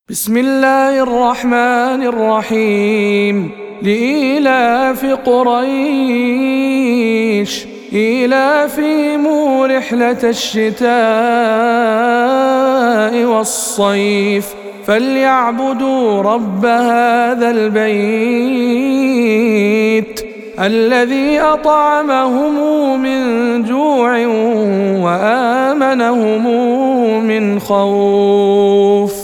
بسم الله الرحمن الرحيم. لإيلاف قريش إيلافهم رحلة الشتاء والصيف فليعبدوا رب هذا البيت الذي أطعمهم من جوع وآمنهم من خوف.